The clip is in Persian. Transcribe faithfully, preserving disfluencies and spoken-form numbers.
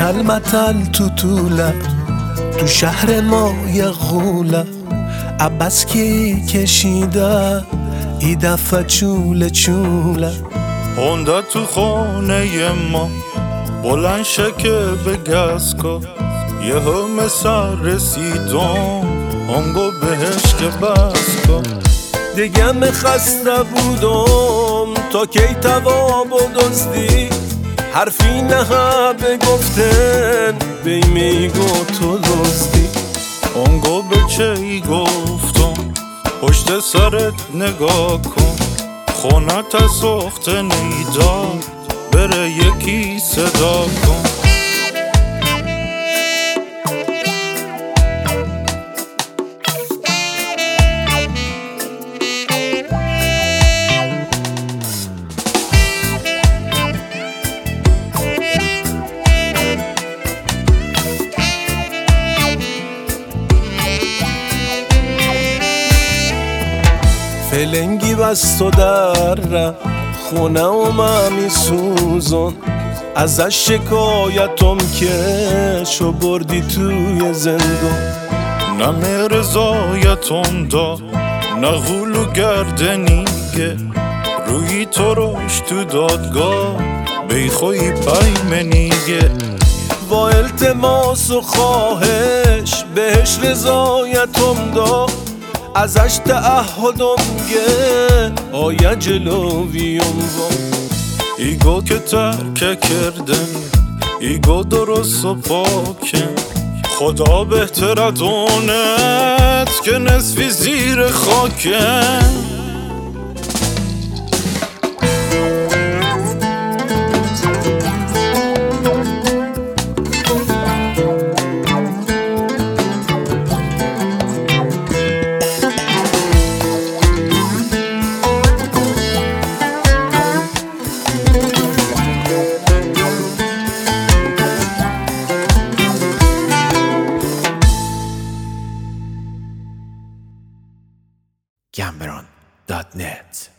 متل متل تو طوله تو شهر ما یه غوله عباس که کشیده ای دفعه چوله چوله هونده تو خانه ما بلند شکه به گسکا یه همه سر رسیدم آنگو بهش که بسکا دیگه می خسته بودم تا کی تواب و دزدی حرفی نه بگفتن بی میگو تو دزدی آنگو به چی گفتم پشت سرت نگاه کن خونت سخت نیداد بره یکی صدا کن فلنگی بست و در خونه و ممی سوزن ازش شکایتم که شو بردی توی زندون نه رضایتم دا نه غول و گردنیگه روی تو روش تو دادگاه بیخوی پیمنیگه با التماس و خواهش بهش رضایتم دا ازش تعهدم گه آیا جلویم با ایگو که ترک کردن ایگو درست و پاکن خدا بهتر دونت که نصفی زیر خاکن Cameron dot net